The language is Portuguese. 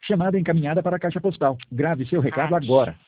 Chamada encaminhada para a caixa postal. Grave seu recado agora.